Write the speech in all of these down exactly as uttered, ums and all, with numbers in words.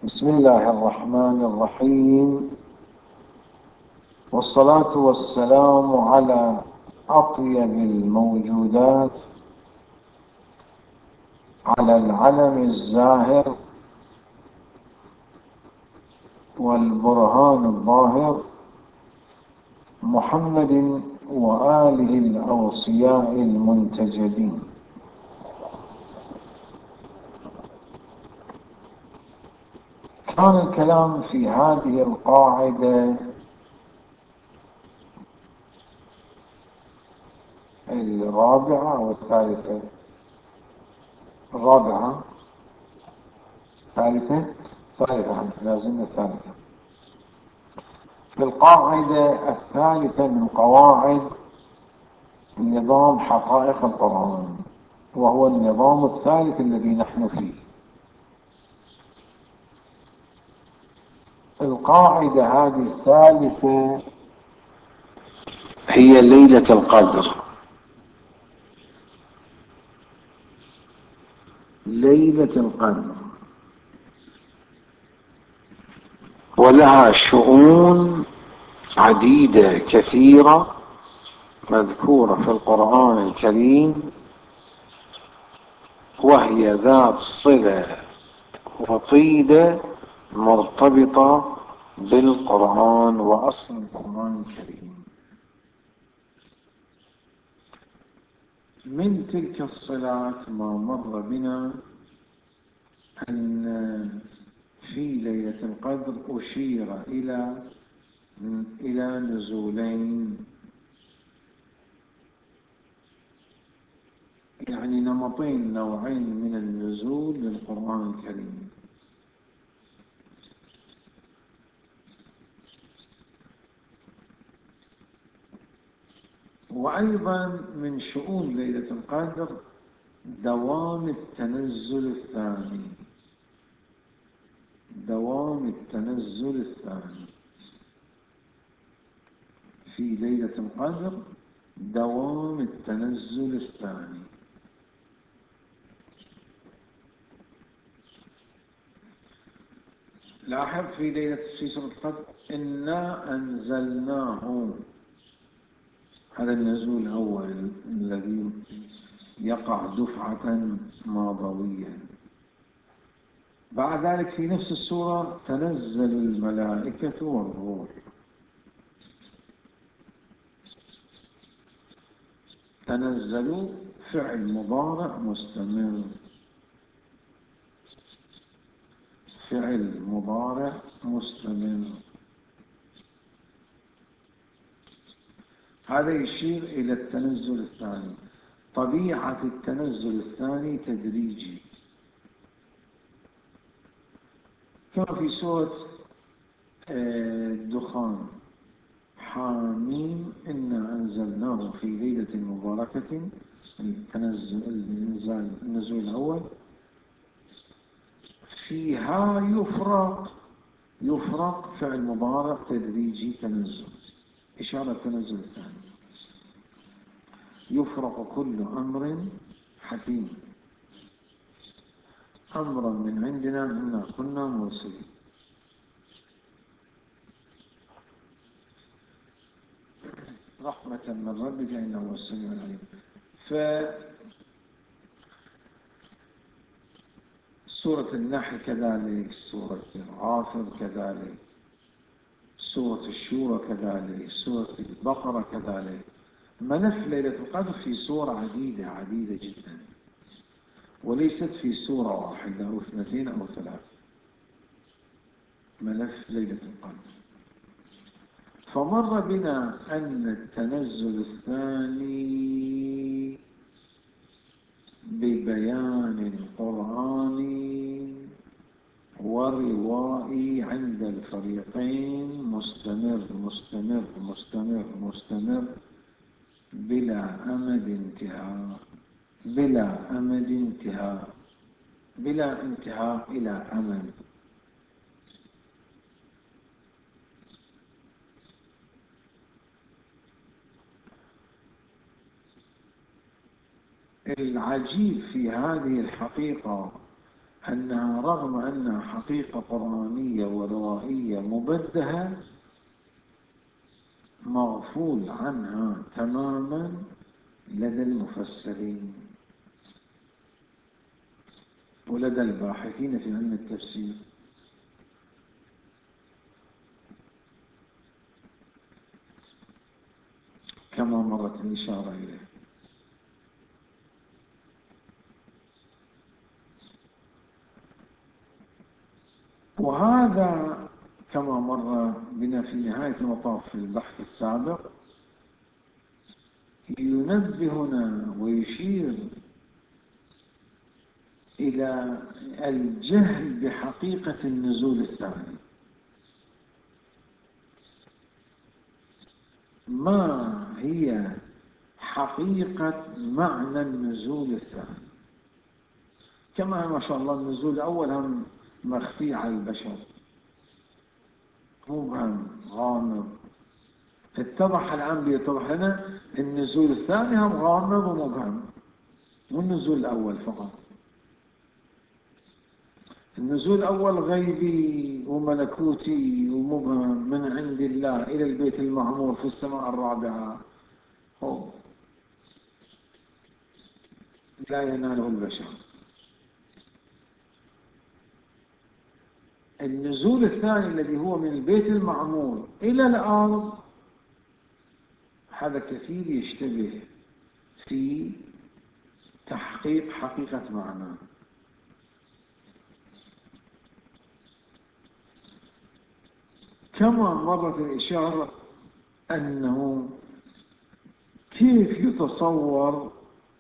بسم الله الرحمن الرحيم، والصلاة والسلام على أطيب الموجودات، على العلم الزاهر والبرهان الظاهر، محمد وآله الأوصياء المنتجبين. كان الكلام في هذه القاعدة الرابعة أو الثالثة؟ الرابعة ثالثة ثالثة لازم الثالثة. في القاعدة الثالثة من قواعد نظام حقائق القرآن، وهو النظام الثالث الذي نحن فيه. القاعدة هذه الثالثة هي ليلة القدر. ليلة القدر ولها شؤون عديدة كثيرة مذكورة في القرآن الكريم، وهي ذات صلة وطيدة مرتبطة بالقرآن وأصل القرآن الكريم. من تلك الصلات ما مر بنا أن في ليلة القدر أشير إلى إلى نزولين، يعني نمطين نوعين من النزول للقرآن الكريم. وأيضا من شؤون ليلة القدر دوام التنزل الثاني. دوام التنزل الثاني في ليلة القدر، دوام التنزل الثاني. لاحظ في ليلة في سورة القدر إنا أنزلناه، هذا النزول الأول الذي يقع دفعة ماضوية. بعد ذلك في نفس السورة تنزل الملائكة والروح. تنزلوا فعل مضارع مستمر، فعل مضارع مستمر. هذا يشير إلى التنزل الثاني. طبيعة التنزل الثاني تدريجي، كما في سورة الدخان حاميم إنا أنزلناه في ليلة مباركة، التنزل النزول الأول. فيها يفرق يفرق فعل مضارع تدريجي تنزل، إشارة التنزل الثاني. يفرق كل أمر حكيم أمرا من عندنا إنا كنا مرسلين. رحمة من ربك إنه هو السميع العليم. فسورة النحل كذلك، سورة غافر كذلك، سورة الشورى كذلك، سورة البقرة كذلك. ملف ليلة القدر في سورة عديدة عديدة جدا، وليست في سورة واحدة أو اثنتين أو ثلاث. ملف ليلة القدر. فمر بنا أن التنزل الثاني ببيان قرآني وروائي عند الفريقين مستمر مستمر مستمر مستمر بلا أمد انتهاء، بلا أمد انتهاء، بلا انتهاء إلى أمد. العجيب في هذه الحقيقة أنها رغم أنها حقيقة قرآنية وروائية مبدهة مغفول عنها تماما لدى المفسرين ولدى الباحثين في علم التفسير، كما مرت الإشارة إليه. وهذا كما مر بنا في نهاية المطاف في البحث السابق ينبهنا ويشير إلى الجهل بحقيقة النزول الثاني. ما هي حقيقة معنى النزول الثاني؟ كما ما شاء الله النزول الأول هم مخفي على البشر، مبهم غامض. اتضح الآن بيتضح لنا النزول الثاني هم غامض ومبهم، والنزول الأول فقط. النزول الأول غيبي وملكوتي ومبهم من عند الله إلى البيت المعمور في السماء الرابعة، هو لا يناله البشر. النزول الثاني الذي هو من البيت المعمور إلى الأرض، هذا كثير يشتبه في تحقيق حقيقة معناه. كما مرت الإشارة أنه كيف يتصور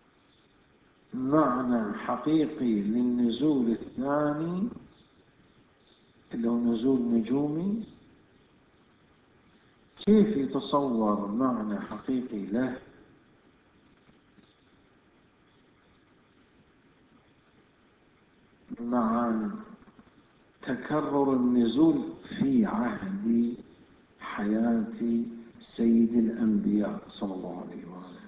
معنى حقيقي للنزول الثاني اللي هو نزول نجومي، كيف يتصور معنى حقيقي له مع تكرر النزول في عهد حياة سيد الأنبياء صلى الله عليه وآله.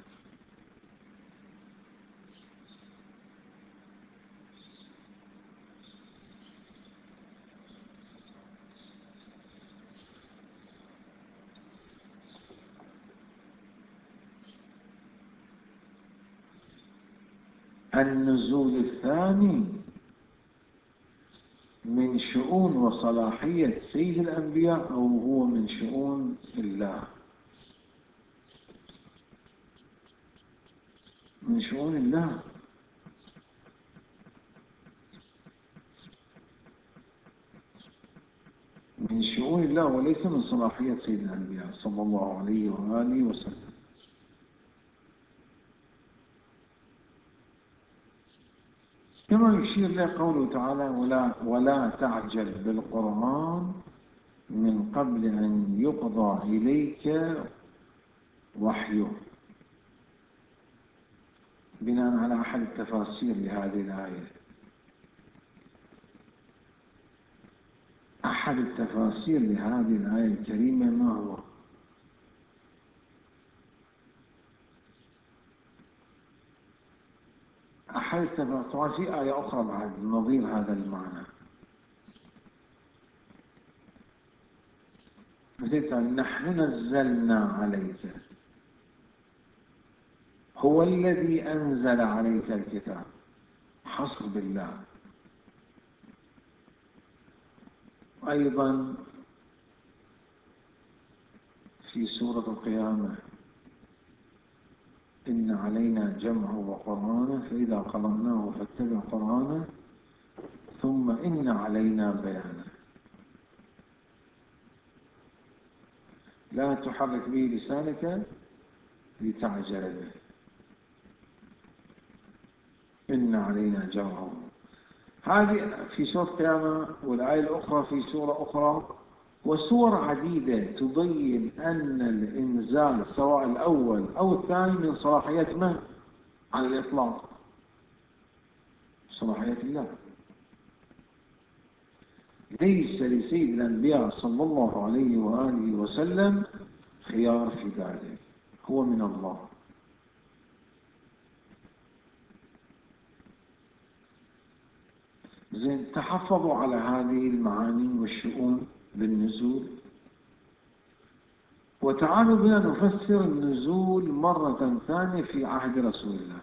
النزول الثاني من شؤون وصلاحية سيد الأنبياء أو هو من شؤون الله؟ من شؤون الله. من شؤون الله وليس من صلاحية سيد الأنبياء صلى الله عليه وآله وسلم. كما يشير له قوله تعالى ولا, ولا تعجل بالقرآن من قبل أن يقضى إليك وحيه، بناء على أحد التفاسير لهذه الآية. أحد التفاسير لهذه الآية الكريمة ما هو؟ أحد التفاسير، طبعا في آية أخرى بعد نظير هذا المعنى، مثل نحن نزلنا عليك، هو الذي أنزل عليك الكتاب، حصر بالله. أيضا في سورة القيامة إن علينا جمعه وقرآنه فإذا قرأناه فاتبع قرآنه ثم إن علينا بيانه لا تحرك به لسانك لتعجل به إن علينا جمعه. هذه في سورة القيامة، والآية الأخرى في سورة أخرى، وسور عديدة تبين أن الإنزال سواء الأول أو الثاني من صلاحيات من؟ على الإطلاق صلاحية الله. ليس لسيد الأنبياء صلى الله عليه وآله وسلم خيار في ذلك، هو من الله. زين، تحفظوا على هذه المعاني والشؤون بالنزول. وتعالوا بنا نفسر النزول مرة ثانية في عهد رسول الله.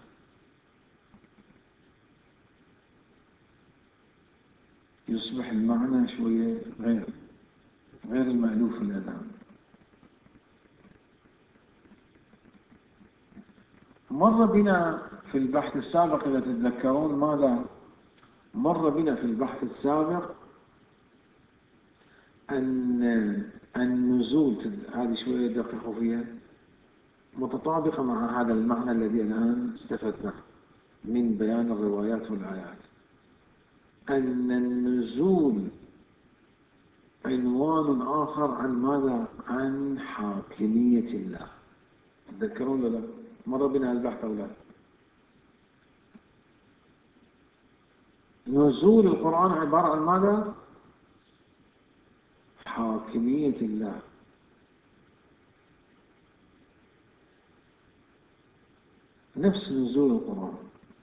يصبح المعنى شوية غير غير المألوف الأذان. مر بنا في البحث السابق، إذا تتذكرون ماذا مر بنا في البحث السابق، أن النزول، هذه شوية دققوا فيها، متطابقة مع هذا المعنى الذي الآن استفدناه من بيان الروايات والآيات، أن النزول عنوان آخر عن ماذا؟ عن حاكمية الله. تذكرون ولا مر بنا البحث أو لا؟ نزول القرآن عبارة عن ماذا؟ حاكمية الله. نفس نزول القرآن.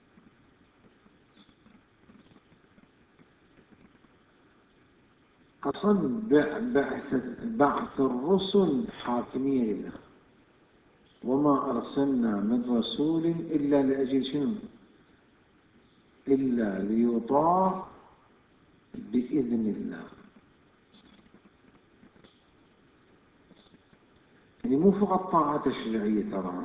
أصلا بعث الرسل حاكمية لله، وما أرسلنا من رسول إلا لأجل شنو؟ إلا ليطاع بإذن الله. يعني مو فقط طاعة تشريعية، ترى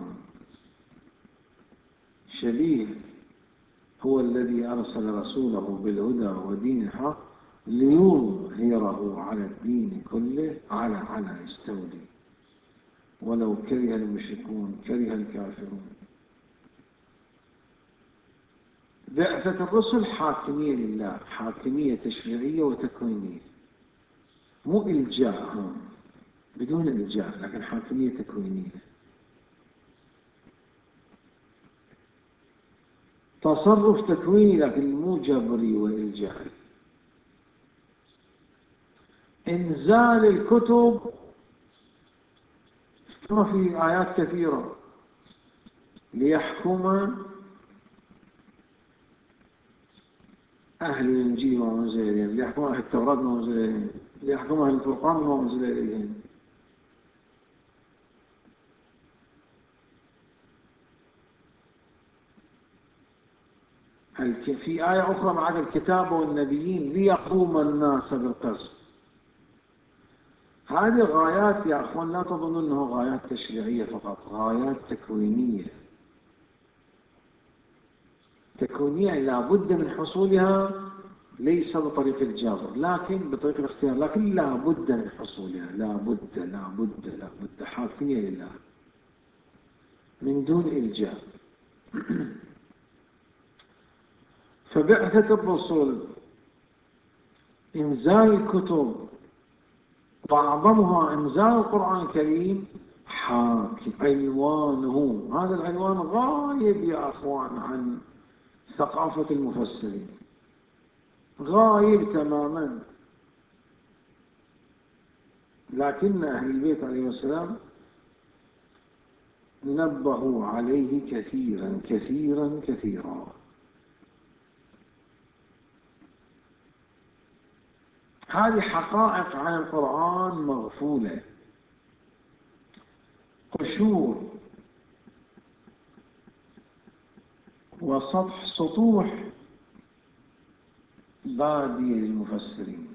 شبيه هو الذي أرسل رسوله بالهدى ودين الحق ليظهره على الدين كله، على على يستولي ولو كره المشركون، كره الكافرون. بعثة الرسل حاكمية لله، حاكمية تشريعية وتكوينية، مو إلجاء، بدون إلجاء، لكن حاكمية تكوينية. تصرف تكويني لكن مو جبري وإلجائي. إنزال الكتب كما في آيات كثيرة، ليحكم أهل الإنجيل ما أنزل إليهم، ليحكم أهل التوراة ما أنزل إليهم، ليحكم أهل الفرقان ما أنزل إليهم. في آية أخرى بعد الكتاب والنبيين ليقوم الناس بالقسط. هذه غايات يا أخوان، لا تظنوا أنه غايات تشريعية فقط، غايات تكوينية. تكوينية لا بد من حصولها، ليس بطريق الجبر لكن بطريق الاختيار، لكن لا بد من حصولها، لا بد لا بد لا بد، حاكمية لله من دون إلجاء. فبعثة الرسل، إنزال الكتب، وأعظمها إنزال القرآن الكريم، حاكم عنوانه. هذا العنوان غايب يا أخوان عن ثقافة المفسرين، غايب تماما. لكن أهل البيت عليه السلام نبهوا عليه كثيرا كثيرا كثيرا. هذه حقائق عن القرآن مغفولة، قشور وسطح سطوح بادية للمفسرين.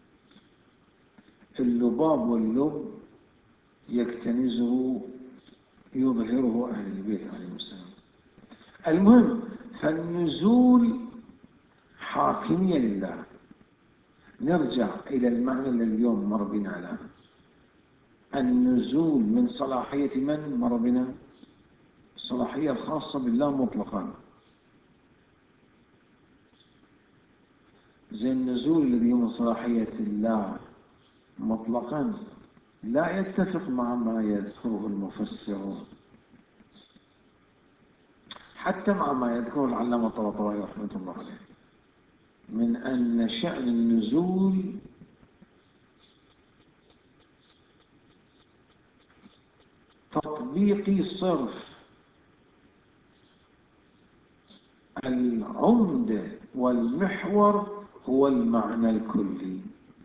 اللباب واللب يكتنزه يظهره أهل البيت عليه السلام. المهم، فالنزول حاكمية لله. نرجع إلى المعنى الذي اليوم مر بنا الآن. النزول من صلاحية من مر بنا؟ الصلاحية الخاصة بالله مطلقا. زي النزول الذي من صلاحية الله مطلقا لا يتفق مع ما يذكره المفسرون، حتى مع ما يذكره العلامة الطباطبائي رحمة الله عليه، من أن شأن النزول تطبيقي صرف. العمدة والمحور هو المعنى الكلي.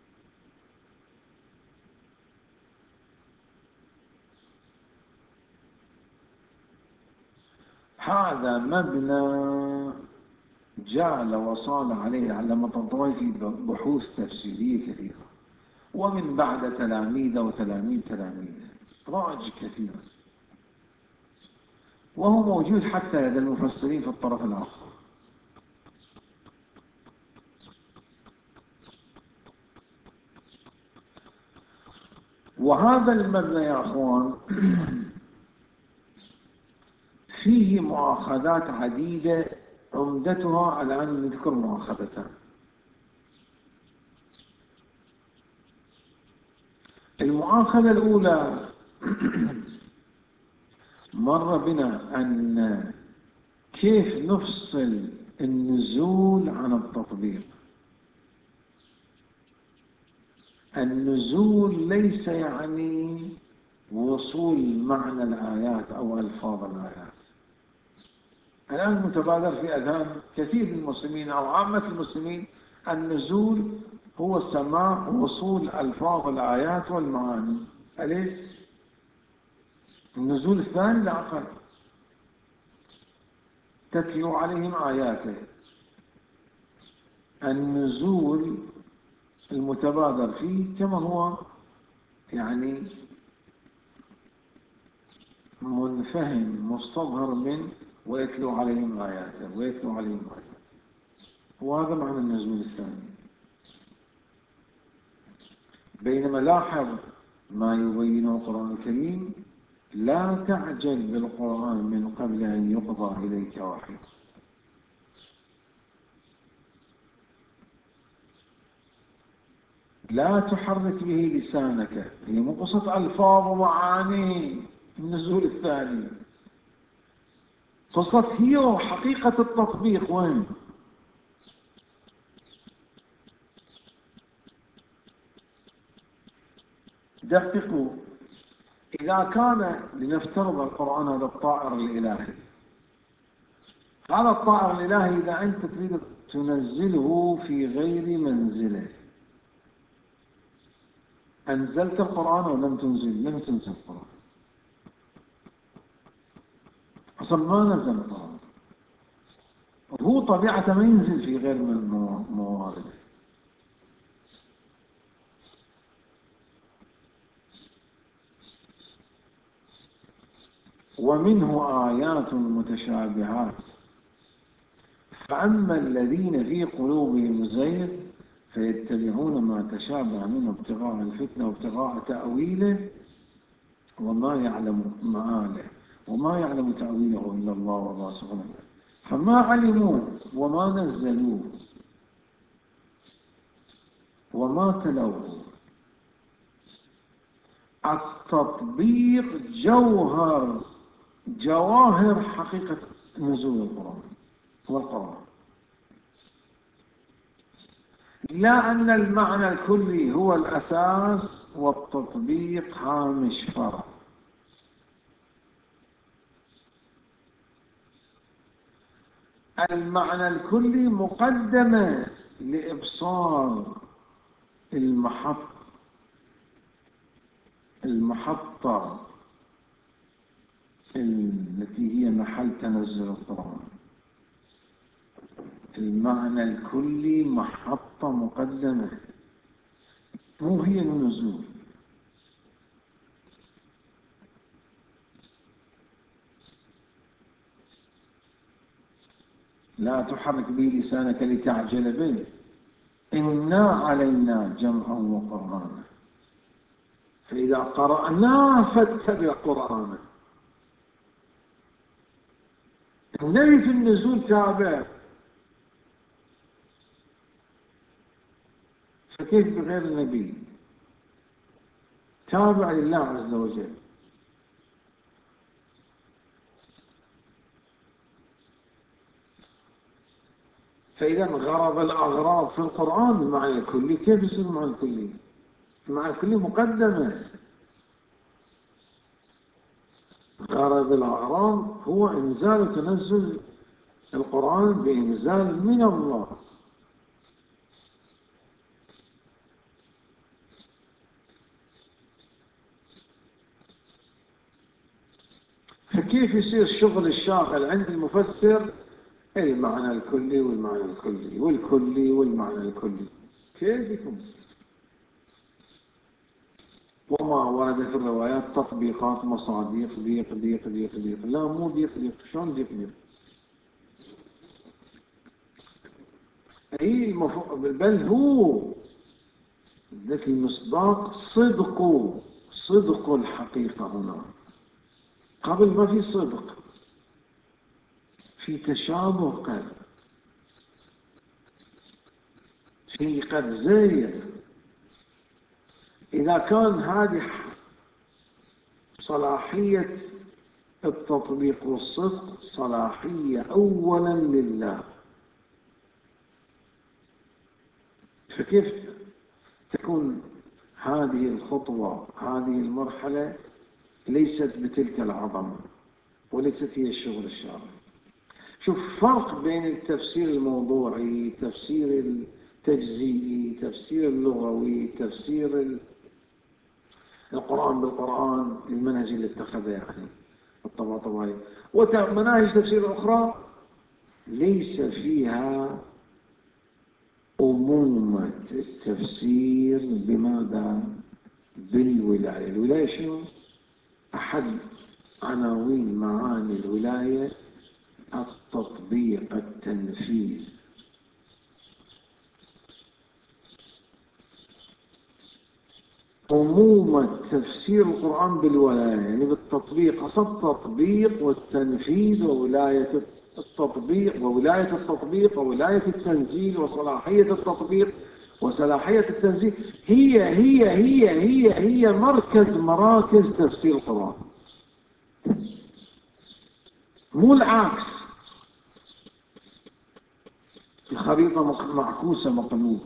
هذا مبنى جعل وصال عليه العلامة الطبري في بحوث تفسيرية كثيرة، ومن بعد تلاميذ وتلاميذ تلاميذه راج كثيرا، وهو موجود حتى لدى المفسرين في الطرف الآخر. وهذا المبنى يا أخوان فيه مؤاخذات عديدة، عمدتها الآن نذكر مؤاخذتان. المؤاخذة الأولى مر بنا أن كيف نفصل النزول عن التطبيق. النزول ليس يعني وصول معنى الآيات أو ألفاظ الآيات. الآن متبادر في أذهان كثير من المسلمين أو عامة المسلمين النزول هو سماع وصول ألفاظ الآيات والمعاني، أليس؟ النزول الثاني لا أقل، تتلو عليهم آياته. النزول المتبادر فيه كما هو يعني منفهم مستظهر من ويتلو عليهم آياته ويتلو عليهم آياته، وهذا معنى النزول الثاني. بينما لاحظ ما يبينه القرآن الكريم: لا تعجل بالقرآن من قبل أن يقضى إليك وحيه. لا تحرك به لسانك، هي مو قصة ألفاظ ومعاني. النزول الثاني قصة هي وحقيقة التطبيق وين؟ دققوا. إذا كان لنفترض القرآن هذا الطائر الإلهي، هذا الطائر الإلهي إذا أنت تريد تنزله في غير منزله، أنزلت القرآن أو لم تنزل؟ لم تنزل القرآن، أصلا ما نزل القرآن، هو طبيعة ما ينزل في غير من موارده. ومنه آيات متشابهات، فأما الذين في قلوبهم زيغ فيتبعون ما تشابه منه ابتغاء الفتنة وابتغاء تأويله وما يعلم معاله وما يعلم تأويله إلا الله والله سبحانه. فما علموا وما نزلوه وما تلوه. التطبيق جوهر جواهر حقيقة نزول القرآن هو القرآن، لا أن المعنى الكلي هو الأساس والتطبيق هامش فرع. المعنى الكلي مقدمة لإبصار المحط المحطة التي هي محل تنزل القرآن. المعنى الكلي محطة مقدمة، مو هي النزول. لا تحرك به لسانك لتعجل به، إنا علينا جمعا وقرآنا فإذا قرأناه فاتبع قرآنه. النبي في النزول تابع، فكيف بغير النبي؟ تابع لله عز وجل. فإذا غرض الأغراض في القرآن المعنى الكلي، كيف يصير المعنى الكلي؟ المعنى الكلي مقدمة. غرض الأغراض هو إنزال وتنزل القرآن بإنزال من الله. كيف يصير شغل الشاغل عند المفسر المعنى الكلي والمعنى الكلي والكلي والمعنى الكلي؟ كيف يكون؟ وما ورد في الروايات تطبيقات مصاديق ضيق ضيق ضيق ضيق. لا، مو ضيق ضيق. شلون ضيق ضيق؟ هي المفروض، بل هو ذاك المصداق صدق صدق الحقيقة. هنا قبل ما في صدق، في تشابه، قد في قد زايد. إذا كان هذه صلاحية التطبيق والصدق صلاحية أولا لله، فكيف تكون هذه الخطوة، هذه المرحلة ليست بتلك العظمة وليست هي الشغل الشرعي؟ شوف فرق بين التفسير الموضوعي، تفسير التجزئي، تفسير اللغوي، تفسير القرآن بالقرآن، المنهج اللي اتخذه يعني الطباطبائي، ومناهج تفسير أخرى ليس فيها أمومة التفسير. بماذا؟ بالولاية. الولاية شنو؟ أحد عناوين معاني الولاية التطبيق، التنفيذ. أمومة تفسير القرآن بالولاية يعني بالتطبيق، أصل التطبيق والتنفيذ وولاية التطبيق وولاية التطبيق وولاية التنزيل وصلاحية التطبيق وصلاحية التنزيل هي هي هي هي هي مركز مراكز تفسير القرآن، مو العكس. الخريطة معكوسة مقلوبة.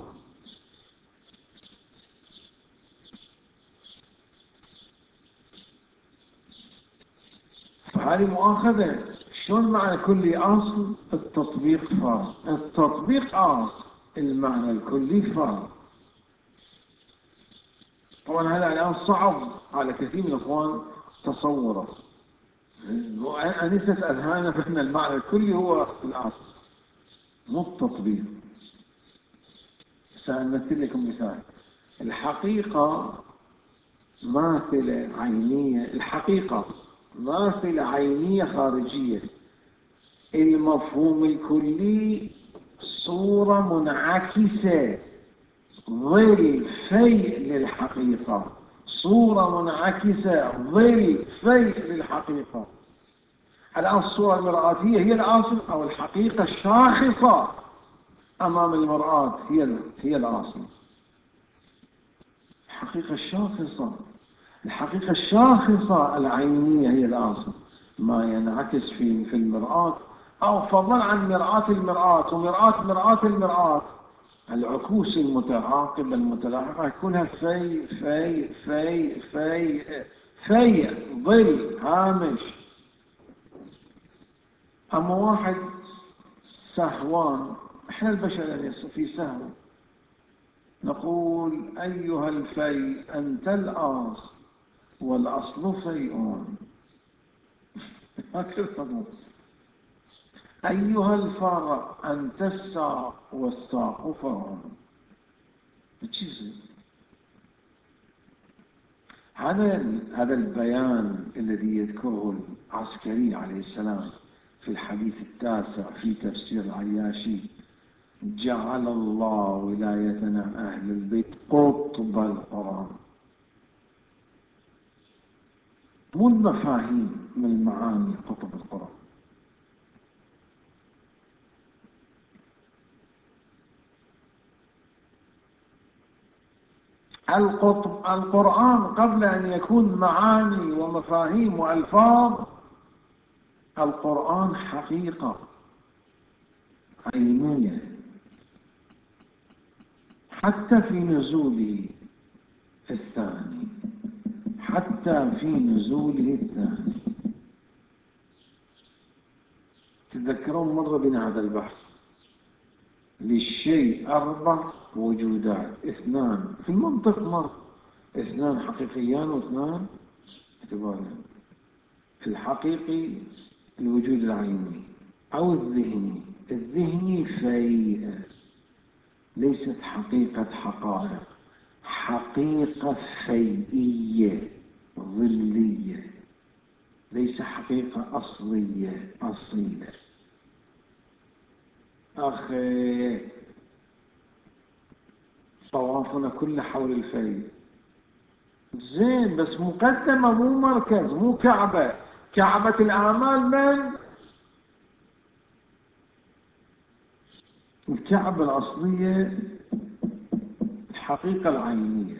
هذه مؤاخذة. شلون معنى كلي أصل؟ التطبيق فرع. التطبيق أصل، المعنى الكلي فرع. طبعا هذا الآن صعب على كثير من الأخوان تصوره. أنست أذهاننا بأن المعنى الكلي هو الأصل مو التطبيق. سأمثل لكم مثال. الحقيقة ماثلة عينية، الحقيقة ماثلة عينية خارجية. المفهوم الكلي صورة منعكسة، ظل فيء للحقيقة، صورة منعكسة ظل فيء للحقيقة. الآن الصورة المرآتية هي الأصل، أو الحقيقة الشاخصة أمام المرآة هي هي الأصل. الحقيقة الشاخصة الحقيقة الشاخصة العينية هي الأصل. ما ينعكس في في المرآة، أو فضلا عن مرآة المرآة ومرآة مرآة المرآة، العكوس المتعاقبة المتلاحقة يكونها في في في في في ظل هامش. أما واحد سهوان، إحنا البشر يعني في سهو، نقول أيها الفي أنت الأصل والأصل فيء. هكذا نقول أيها الفرع أنت الساق والساق فرع. بتشيزي هذا هذا البيان الذي يذكره العسكري عليه السلام في الحديث التاسع في تفسير العياشي: جعل الله ولايتنا أهل البيت قطب القرآن. مو المفاهيم من المعاني قطب القرآن. القطب القرآن قبل أن يكون معاني ومفاهيم وألفاظ، القرآن حقيقة عينية، حتى في نزوله الثاني حتى في نزوله الثاني. تذكرون مرة بنا هذا البحث. للشيء أربع وجودات، اثنان في المنطق مرة، اثنان حقيقيان واثنان اعتباريان. الحقيقي الوجود العيني أو الذهني. الذهني فيء، ليست حقيقة حقائق، حقيقة فيئية ظلية، ليس حقيقة أصلية أصيلة. أخي طوافنا كله حول الفيء زين، بس مقدمة مو مركز، مو كعبة. كعبة الآمال من؟ الكعبة الأصلية الحقيقة العينية.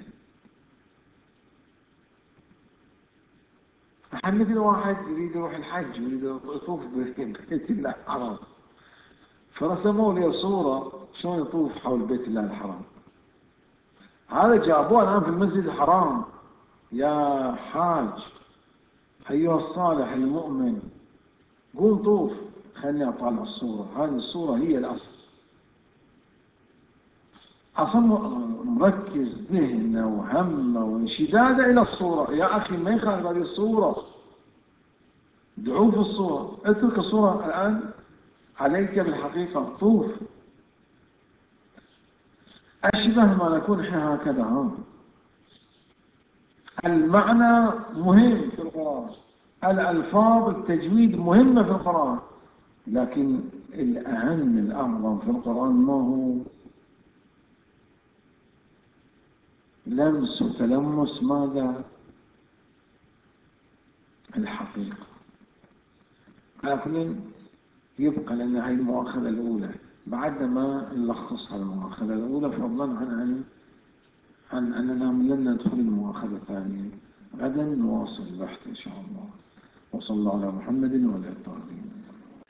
مثل واحد يريد يروح الحج ويريد يطوف ببيت الله الحرام، فرسموا لي صورة شلون يطوف حول بيت الله الحرام. هذا جابوه الآن في المسجد الحرام. يا حاج أيها الصالح المؤمن قوم طوف، خليني أطالع الصورة. هذه الصورة هي الأصل. أصلا مركز ذهنه وهمه وانشداده إلى الصورة. يا أخي ما يخالف هذه الصورة، دعوه في الصورة، اترك الصورة الآن، عليك بالحقيقة طوف. أشبه ما نكون إحنا هكذا. ها المعنى مهم في القرآن، الألفاظ التجويد مهمة في القرآن، لكن الأهم الأعظم في القرآن ما هو؟ لمس وتلمس ماذا؟ الحقيقة. لكن يبقى لنا هاي المؤاخذة الأولى، بعد ما نلخصها المؤاخذة الأولى، فضلا عن عن عن أننا لن ندخل المؤاخذة الثانية. غدا نواصل البحث إن شاء الله. وصلى الله على محمد وعلى آله.